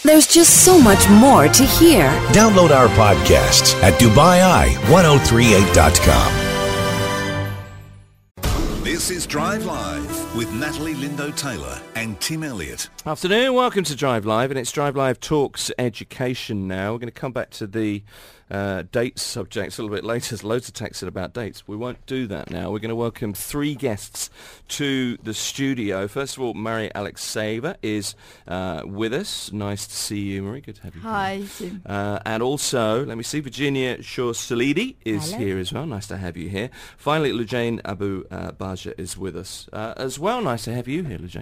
There's just so much more to hear. Download our podcasts at DubaiI1038.com. This is Drive Live with Natalie Lindo-Taylor and Tim Elliott. Afternoon, welcome to Drive Live, and it's Drive Live Talks Education now. We're going to come back to the dates subjects a little bit later. There's loads of texts about dates. We won't do that now. We're going to welcome three guests to the studio. First of all, Maria Alexeyeva is with us. Nice to see you, Marie. Good to have you here. Hi, Tim. And also, let me see, Virginia Shaw-Salidi is here as well. Nice to have you here. Finally, Lujane Abu Baja is with us as well. Nice to have you here, Lujane.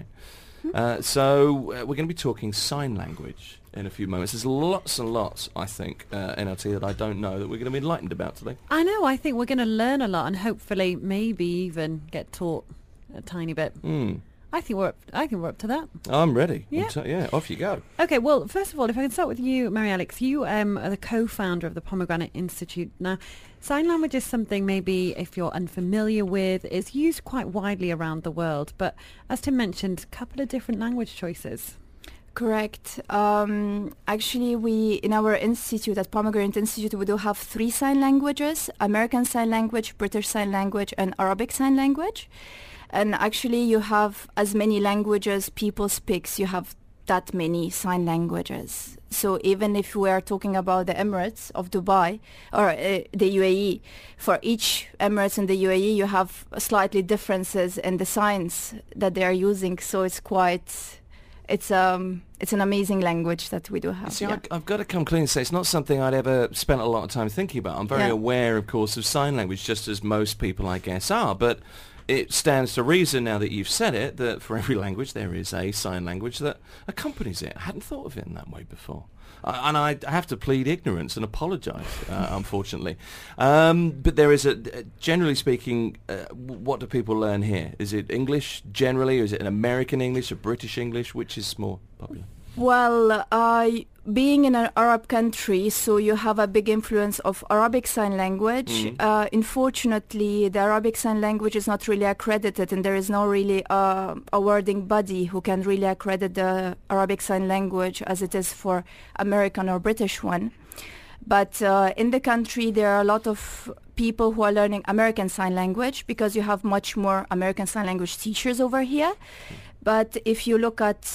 So we're going to be talking sign language in a few moments. There's lots and lots, I think, NLT, that I don't know that we're going to be enlightened about today. I know. I think we're going to learn a lot and hopefully maybe even get taught a tiny bit. I think we're up to that. I'm ready. Yeah. Off you go. Okay, well, first of all, if I can start with you, Marie-Alex, you are the co-founder of the Pomegranate Institute. Now, sign language is something maybe if you're unfamiliar with, it's used quite widely around the world, but as Tim mentioned, a couple of different language choices. Correct. Actually, we, in our institute, at Pomegranate Institute, we do have 3 sign languages: American Sign Language, British Sign Language, and Arabic Sign Language. And actually, you have as many languages people speak, you have that many sign languages. So even if we are talking about the Emirates of Dubai or the UAE, for each Emirates in the UAE, you have slightly differences in the signs that they are using. So it's quite... It's an amazing language that we do have. See, I've got to come clean and say it's not something I'd ever spent a lot of time thinking about. I'm very aware, of course, of sign language, just as most people, I guess, are. But it stands to reason now that you've said it, that for every language there is a sign language that accompanies it. I hadn't thought of it in that way before. And I have to plead ignorance and apologise, unfortunately. But there is generally speaking, what do people learn here? Is it English generally, or is it an American English, or British English? Which is more popular? Well, being in an Arab country, so you have a big influence of Arabic Sign Language. Unfortunately, the Arabic Sign Language is not really accredited, and there is no really awarding body who can really accredit the Arabic Sign Language as it is for American or British one. But in the country, there are a lot of people who are learning American Sign Language because you have much more American Sign Language teachers over here. But if you look at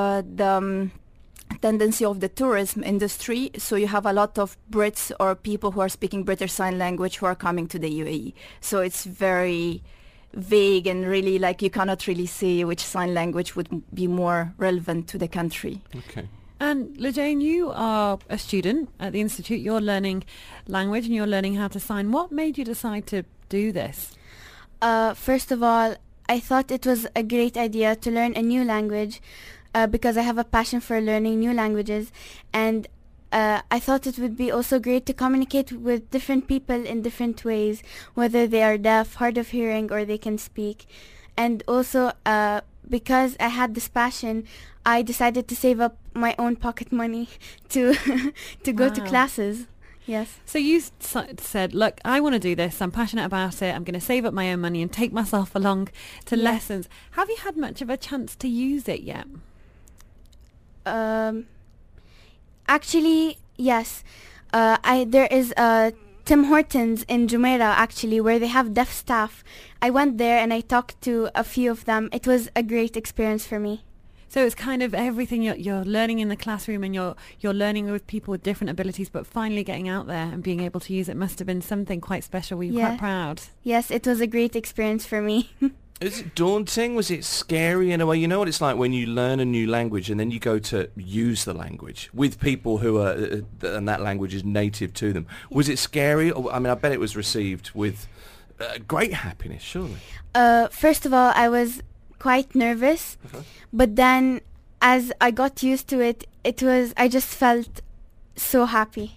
the tendency of the tourism industry, so you have a lot of Brits or people who are speaking British Sign Language who are coming to the UAE. So it's very vague and really like you cannot really say which sign language would be more relevant to the country. Okay. And Lujane, you are a student at the Institute. You're learning language and you're learning how to sign. What made you decide to do this? First of all, I thought it was a great idea to learn a new language because I have a passion for learning new languages, and I thought it would be also great to communicate with different people in different ways, whether they are deaf, hard of hearing, or they can speak. And also because I had this passion, I decided to save up my own pocket money to go to classes. Yes. So you said, look, I want to do this. I'm passionate about it. I'm going to save up my own money and take myself along to lessons. Have you had much of a chance to use it yet? Actually, yes. There is Tim Hortons in Jumeirah, actually, where they have deaf staff. I went there and I talked to a few of them. It was a great experience for me. So it's kind of everything you're learning in the classroom, and you're learning with people with different abilities, but finally getting out there and being able to use it must have been something quite special. Were you quite proud? Yes, it was a great experience for me. Is it daunting? Was it scary in a way? You know what it's like when you learn a new language and then you go to use the language with people who are, and that language is native to them. Was it scary? I mean, I bet it was received with great happiness, surely. First of all, I was quite nervous, but then as I got used to it, I just felt so happy.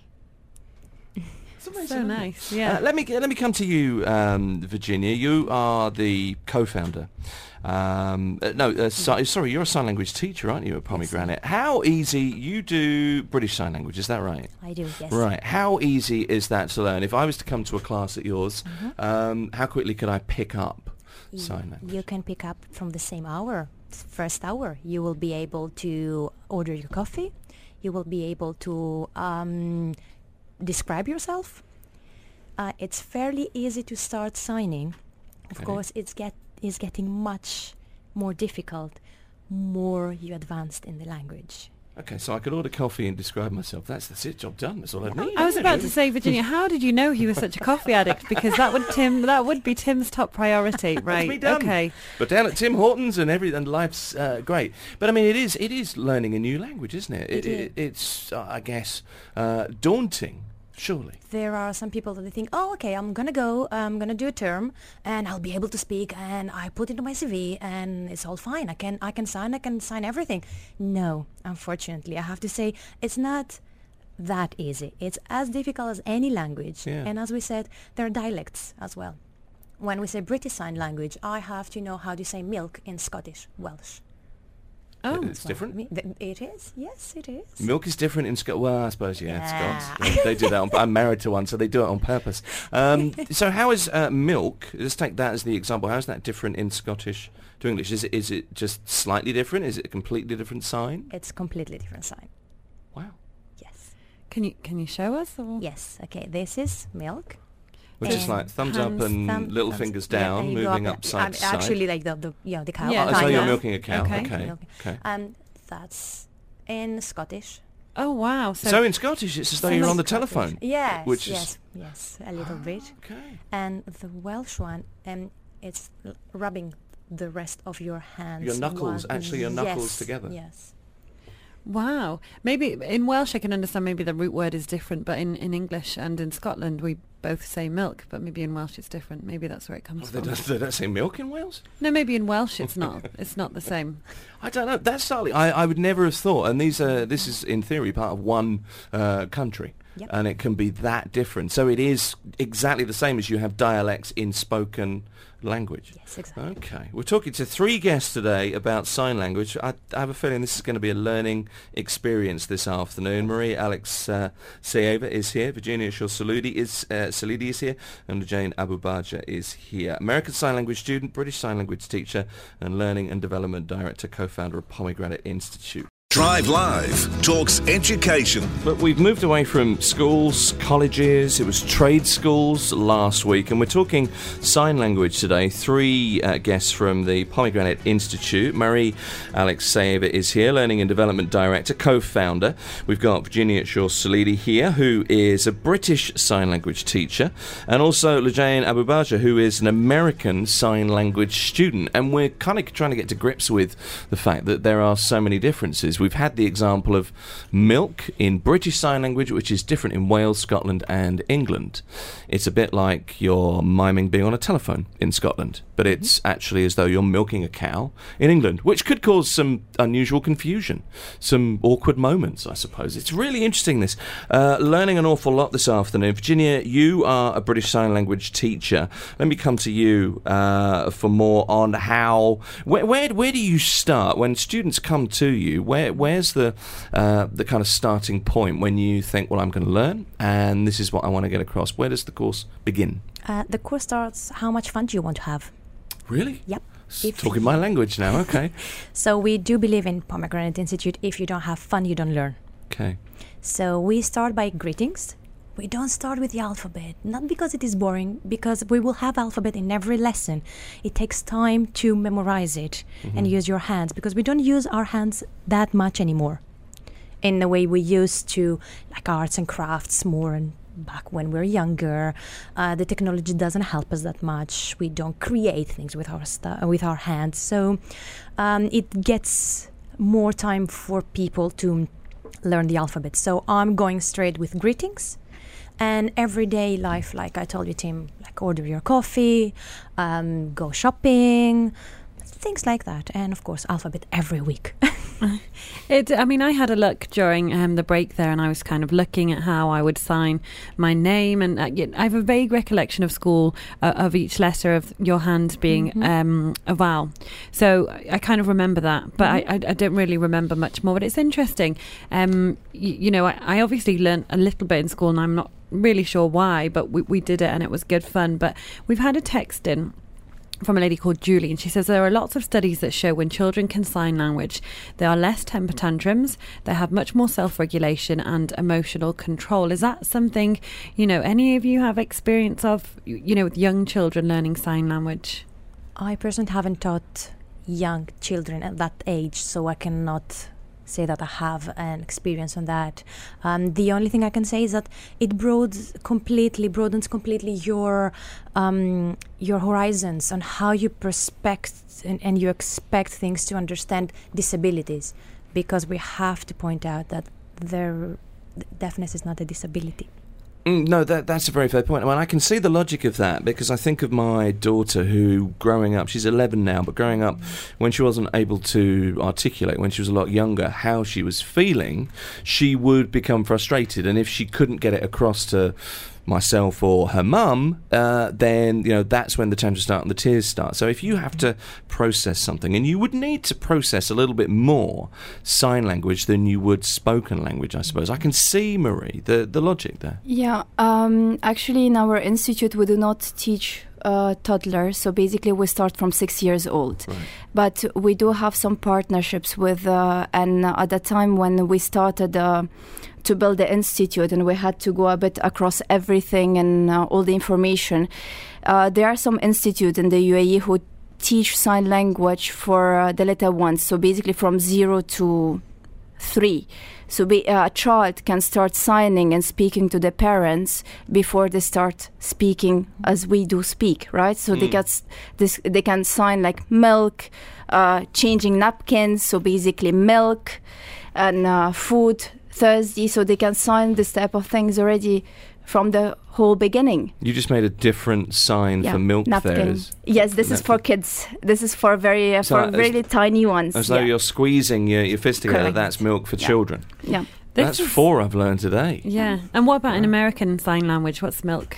So nice, yeah. Let me come to you, Virginia. You are the co-founder. Sorry, you're a sign language teacher, aren't you, at Pomegranate? Yes. How easy, you do British Sign Language, is that right? I do, yes. Right. How easy is that to learn? If I was to come to a class at yours, how quickly could I pick up sign language? You can pick up from the same hour, first hour. You will be able to order your coffee. you will be able to describe yourself. It's fairly easy to start signing. Of course, it's getting much more difficult more you advanced in the language. Okay, so I could order coffee and describe myself. That's it, job done. That's all I need. I was about to say, Virginia, how did you know he was such a coffee addict? Because that would be Tim's top priority, right? That's me done. Okay. But down at Tim Hortons and life's great. But I mean, it is learning a new language, isn't it? It's I guess daunting. Surely. There are some people that they think, oh, okay, I'm going to do a term and I'll be able to speak and I put it on my CV and it's all fine. I can sign everything. No, unfortunately, I have to say it's not that easy. It's as difficult as any language. Yeah. And as we said, there are dialects as well. When we say British Sign Language, I have to know how to say milk in Scottish, Welsh. Oh, it's different. It is. Yes, it is. Milk is different in Scotland. Well, I suppose, Scots. They do that. I'm married to one, so they do it on purpose. So how is milk, let's take that as the example, how is that different in Scottish to English? Is it just slightly different? Is it a completely different sign? It's completely different sign. Wow. Yes. Can you show us? Or? Yes. Okay, this is milk. Which is like thumbs up and little fingers down, moving up side to side. Actually, like the cow. Yeah. So you're milking a cow. Okay. Okay. And that's in Scottish. Oh wow! So in Scottish, it's as though you're on the telephone. Yes. Which yes, a little bit. Okay. And the Welsh one, it's rubbing the rest of your hands. Your knuckles, your knuckles together. Yes. Wow. Maybe in Welsh I can understand maybe the root word is different, but in English and in Scotland we both say milk, but maybe in Welsh it's different. Maybe that's where it comes from. They don't say milk in Wales? No, maybe in Welsh it's not. It's not the same. I don't know. That's slightly. I would never have thought. And this is in theory part of one country, yep. And it can be that different. So it is exactly the same as you have dialects in spoken language. Yes, exactly. Okay. We're talking to 3 guests today about sign language. I have a feeling this is going to be a learning experience this afternoon. Marie-Alex Sayeva is here. Virginia Shor-Salidi is here. And Jane Abubaja is here. American Sign Language student, British Sign Language teacher, and Learning and Development Director, co-founder of Pomegranate Institute. Drive Live talks education. But we've moved away from schools, colleges, it was trade schools last week, and we're talking sign language today. 3 guests from the Pomegranate Institute. Marie-Alex Sayeva is here, Learning and Development Director, co-founder. We've got Virginia Shor-Salidi here, who is a British sign language teacher, and also Lejane Abubaja, who is an American sign language student. And we're kind of trying to get to grips with the fact that there are so many differences. We've had the example of milk in British Sign Language, which is different in Wales, Scotland and England. It's a bit like you're miming being on a telephone in Scotland, but it's actually as though you're milking a cow in England, which could cause some unusual confusion, some awkward moments, I suppose. It's really interesting, this. Learning an awful lot this afternoon. Virginia, you are a British Sign Language teacher. Let me come to you for more on how... Where do you start? When students come to you, where's the kind of starting point when you think, well, I'm going to learn and this is what I want to get across? Where does the course begin? The course starts, how much fun do you want to have? Really? Yep. Talking my language now, okay. So we do believe in Pomegranate Institute, if you don't have fun, you don't learn. Okay. So we start by greetings. We don't start with the alphabet, not because it is boring, because we will have alphabet in every lesson. It takes time to memorize it and use your hands, because we don't use our hands that much anymore in the way we used to, like arts and crafts more, and back when we were younger. The technology doesn't help us that much. We don't create things with our hands. So it gets more time for people to learn the alphabet. So I'm going straight with greetings. And everyday life, like I told you, Tim, like order your coffee, go shopping, things like that. And of course, alphabet every week. I had a look during the break there, and I was kind of looking at how I would sign my name, and I have a vague recollection of school of each letter of your hand being a vowel. So I kind of remember that, but I don't really remember much more. But it's interesting. I obviously learned a little bit in school, and I'm not really sure why, but we did it and it was good fun. But we've had a text in from a lady called Julie, and she says there are lots of studies that show when children can sign language, there are less temper tantrums, they have much more self-regulation and emotional control. Is that something, any of you have experience of, with young children learning sign language? I personally haven't taught young children at that age, so I cannot say that I have an experience on that. The only thing I can say is that it broadens completely your horizons on how you prospect and you expect things to understand disabilities, because we have to point out that deafness is not a disability. No, that's a very fair point. I mean, I can see the logic of that, because I think of my daughter who, growing up, she's 11 now, but growing up, when she wasn't able to articulate, when she was a lot younger, how she was feeling, she would become frustrated. And if she couldn't get it across to myself or her mum, then that's when the tantrums start and the tears start. So if you have to process something, and you would need to process a little bit more sign language than you would spoken language, I suppose. I can see, Marie, the logic there. Yeah, actually in our institute we do not teach toddlers, so basically we start from 6 years old. Right. But we do have some partnerships with, and at the time when we started to build the institute and we had to go a bit across everything and all the information, there are some institutes in the UAE who teach sign language for the little ones, so basically from 0 to 3. So a child can start signing and speaking to the parents before they start speaking as we do speak, right? So they can sign like milk, changing napkins, so basically milk, and food, thirsty. So they can sign this type of things already from the whole beginning. You just made a different sign for milk there. Yes, this is for kids. This is for really tiny ones. As though you're squeezing your fist together. Correct. That's milk for children. Yeah. That's 4 I've learned today. Yeah. And what about in American Sign Language? What's milk?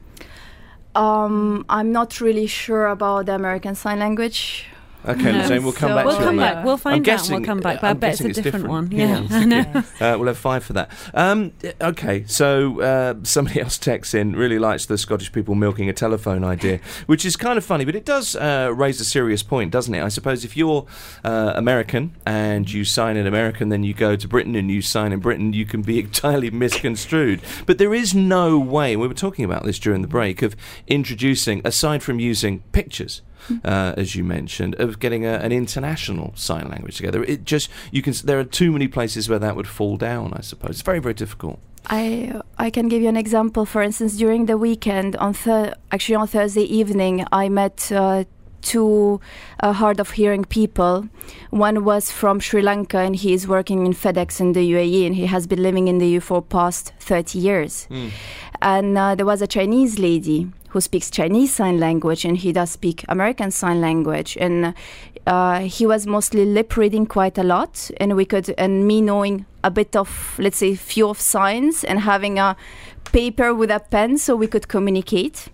I'm not really sure about the American Sign Language. Okay, No. Jane, we'll come back We'll to come that. back. We'll find out and we'll come back. But I bet it's a different one. Yeah, I know. We'll have 5 for that. Okay, so somebody else texts in, really likes the Scottish people milking a telephone idea, which is kind of funny, but it does raise a serious point, doesn't it? I suppose if you're American and you sign in America and then you go to Britain and you sign in Britain, you can be entirely misconstrued. But there is no way, and we were talking about this during the break, of introducing, aside from using pictures, as you mentioned, of getting an international sign language together. There are too many places where that would fall down, I suppose. It's very, very difficult. I can give you an example. For instance, during the weekend, on Thursday evening, I met 2 hard of hearing people. One was from Sri Lanka, and he is working in FedEx in the UAE, and he has been living in the UAE for past 30 years. And there was a Chinese lady who speaks Chinese Sign Language, and he does speak American Sign Language. And he was mostly lip reading quite a lot, and me knowing a bit of, let's say, few of signs, and having a paper with a pen so we could communicate.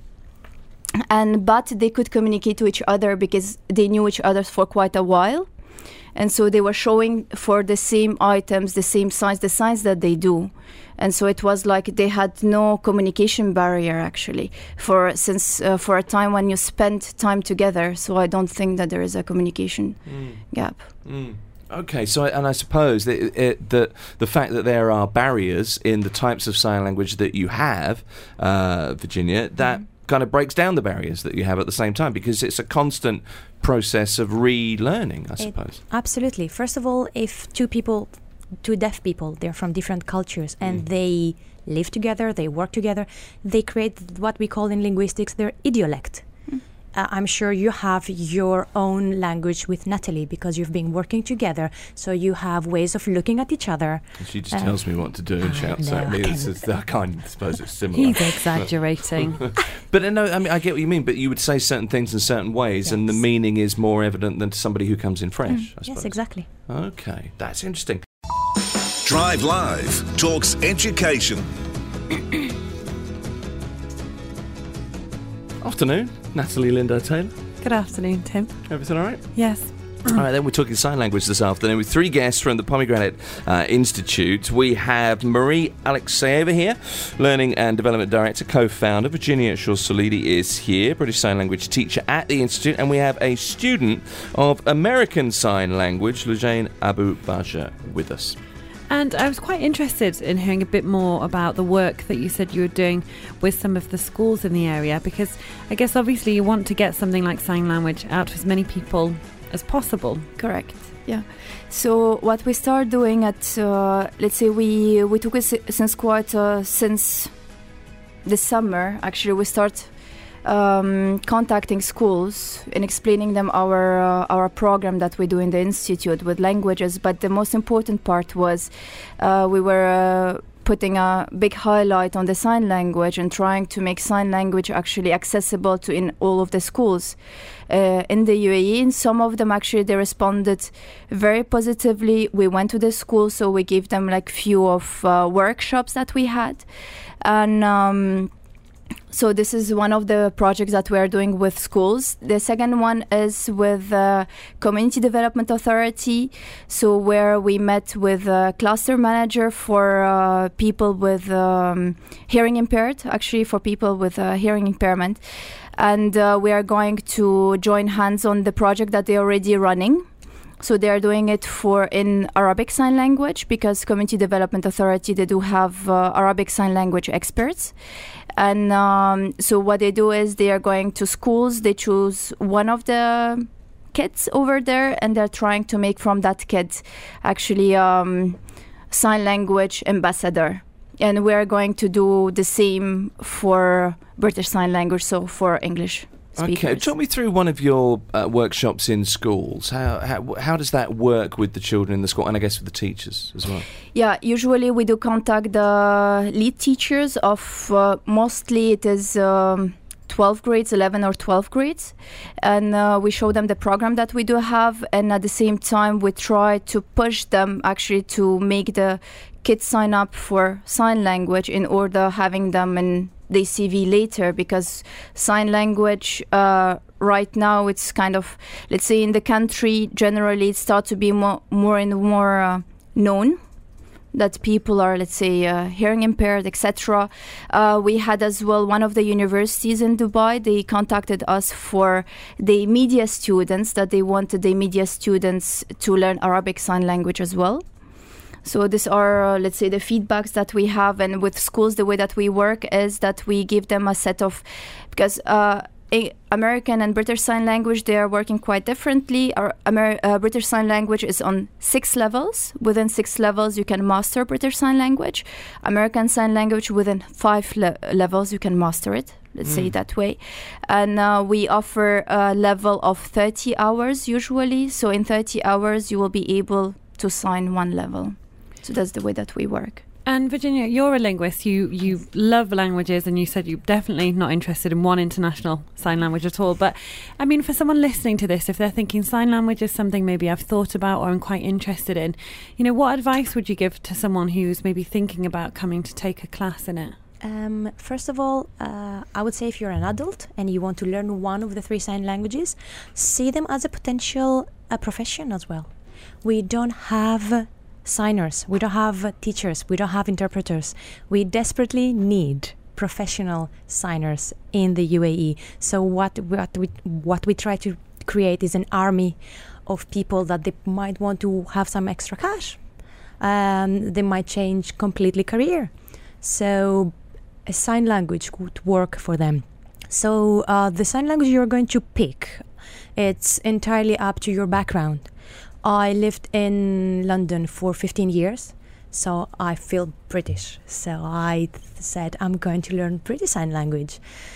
But they could communicate to each other because they knew each other for quite a while. And so they were showing for the same items, the same signs, the signs that they do. And so it was like they had no communication barrier, actually, for a time when you spend time together. So I don't think that there is a communication gap. Okay, so and I suppose that the fact that there are barriers in the types of sign language that you have, Virginia, that kind of breaks down the barriers that you have at the same time, because it's a constant process of relearning, I suppose. Absolutely. First of all, if two deaf people, they're from different cultures and they live together, they work together, they create what we call in linguistics their idiolect. I'm sure you have your own language with Natalie because you've been working together, so you have ways of looking at each other. She just tells me what to do and shouts at me. I can't suppose it's similar. He's exaggerating. But no, I mean, I get what you mean, but you would say certain things in certain ways, and the meaning is more evident than to somebody who comes in fresh, I suppose. Yes, exactly. Okay, that's interesting. Drive Live talks education. Afternoon, Natalie Lindo Taylor. Good afternoon, Tim. Everything all right? Yes. All right, then we're talking sign language this afternoon with three guests from the Pomegranate Institute. We have Marie Alexeyeva here, Learning and Development Director, co-founder. Virginia Shaw-Solidi is here, British Sign Language teacher at the Institute. And we have a student of American Sign Language, Lujane Abu-Baja, with us. And I was quite interested in hearing a bit more about the work that you said you were doing with some of the schools in the area, because I guess obviously you want to get something like sign language out to as many people as possible. Correct. Yeah. So what we start doing at, let's say we took it since the summer. Actually, we start contacting schools and explaining them our program that we do in the institute with languages. But the most important part was we were putting a big highlight on the sign language and trying to make sign language actually accessible to in all of the schools in the UAE. And some of them actually they responded very positively. We went to the school, so we gave them like few of workshops that we had, and so this is one of the projects that we are doing with schools. The second one is with Community Development Authority, so where we met with a cluster manager for people with hearing impaired, actually for people with hearing impairment. And we are going to join hands on the project that they're already running. So they are doing it in Arabic Sign Language, because Community Development Authority, they do have Arabic Sign Language experts. And so what they do is they are going to schools, they choose one of the kids over there, and they're trying to make from that kid actually sign language ambassador. And we are going to do the same for British Sign Language, so for English speakers. Okay, talk me through one of your workshops in schools. How does that work with the children in the school, and I guess with the teachers as well? Yeah, usually we do contact the lead teachers of mostly it is 12 grades, 11 or 12 grades, and we show them the program that we do have, and at the same time we try to push them actually to make the kids sign up for sign language in order having them in the CV later, because sign language right now it's kind of, let's say in the country generally it starts to be more and more known that people are, let's say, hearing impaired, etc. We had as well one of the universities in Dubai, they contacted us for the media students, that they wanted the media students to learn Arabic Sign Language as well. So these are, let's say, the feedbacks that we have. And with schools, the way that we work is that we give them a set of, because American and British Sign Language, they are working quite differently. British Sign Language is on 6 levels. Within 6 levels, you can master British Sign Language. American Sign Language, within 5 levels, you can master it. Let's say it that way. And we offer a level of 30 hours usually. So in 30 hours, you will be able to sign 1 level. So that's the way that we work. And Virginia, you're a linguist. You love languages, and you said you're definitely not interested in one international sign language at all. But I mean, for someone listening to this, if they're thinking sign language is something maybe I've thought about or I'm quite interested in, you know, what advice would you give to someone who's maybe thinking about coming to take a class in it? First of all, I would say if you're an adult and you want to learn one of the 3 sign languages, see them as a potential profession as well. We don't have signers, we don't have teachers, we don't have interpreters. We desperately need professional signers in the UAE. So what we try to create is an army of people that they might want to have some extra cash. They might change completely career. So a sign language could work for them. So the sign language you're going to pick, it's entirely up to your background. I lived in London for 15 years, so I feel British. So I said, I'm going to learn British Sign Language.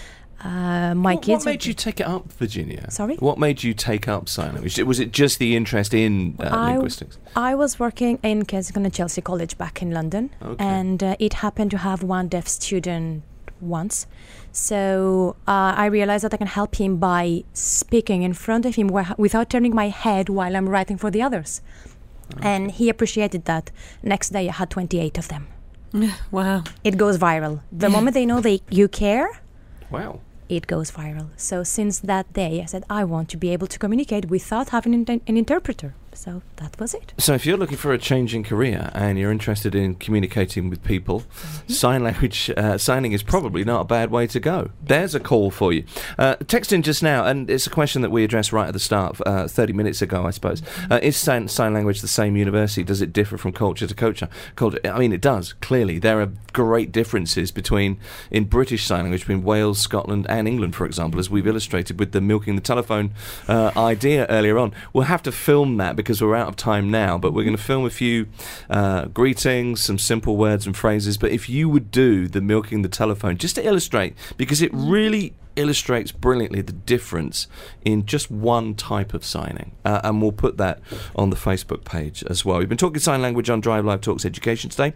What made you take it up, Virginia? Sorry? What made you take up sign language? Was it just the interest in linguistics? I was working in Kensington and Chelsea College back in London, and it happened to have one deaf student once. So I realized that I can help him by speaking in front of him without turning my head while I'm writing for the others. Okay. And he appreciated that. Next day I had 28 of them. Wow. It goes viral. The moment they know you care, wow, it goes viral. So since that day, I said, I want to be able to communicate without having an interpreter. So that was it. So if you're looking for a change in career and you're interested in communicating with people, sign language, signing is probably not a bad way to go. There's a call for you. Text in just now, and it's a question that we addressed right at the start, 30 minutes ago, I suppose. Is sign language the same university? Does it differ from culture to culture? I mean, it does, clearly. There are great differences in British Sign Language between Wales, Scotland and England, for example, as we've illustrated with the milking the telephone idea earlier on. We'll have to film that because we're out of time now, but we're going to film a few greetings, some simple words and phrases. But if you would do the milking the telephone, just to illustrate, because it really illustrates brilliantly the difference in just one type of signing, and we'll put that on the Facebook page as well. We've been talking sign language on Drive Live Talks Education today.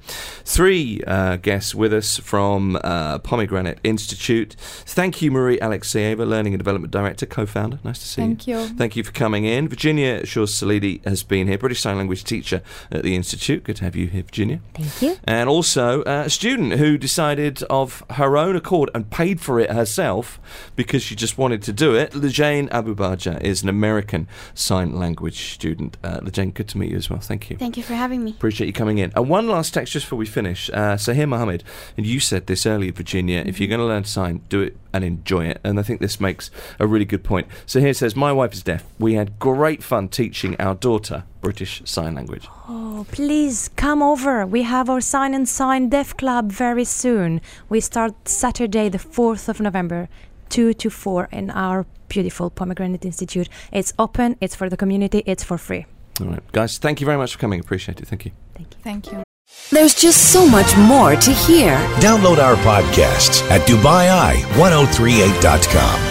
3 guests with us from Pomegranate Institute. Thank you, Marie Alexeyeva, Learning and Development Director, co-founder. Nice to see you. Thank you. Thank you for coming in. Virginia Shaw-Salidi has been here, British Sign Language teacher at the Institute. Good to have you here, Virginia. Thank you. And also a student who decided of her own accord and paid for it herself because she just wanted to do it. Lejane Abubaja is an American sign language student. Lejane, good to meet you as well. Thank you. Thank you for having me. Appreciate you coming in. And one last text just before we finish. Sahir Mohammed, and you said this earlier, Virginia, if you're going to learn to sign, do it and enjoy it. And I think this makes a really good point. Sahir says, my wife is deaf. We had great fun teaching our daughter British Sign Language. Oh, please come over. We have our Sign and Sign Deaf Club very soon. We start Saturday the 4th of November, 2 to 4 in our beautiful Pomegranate Institute. It's open, it's for the community, it's for free. All right. Guys, thank you very much for coming. Appreciate it. Thank you. Thank you. Thank you. There's just so much more to hear. Download our podcasts at DubaiEye1038.com.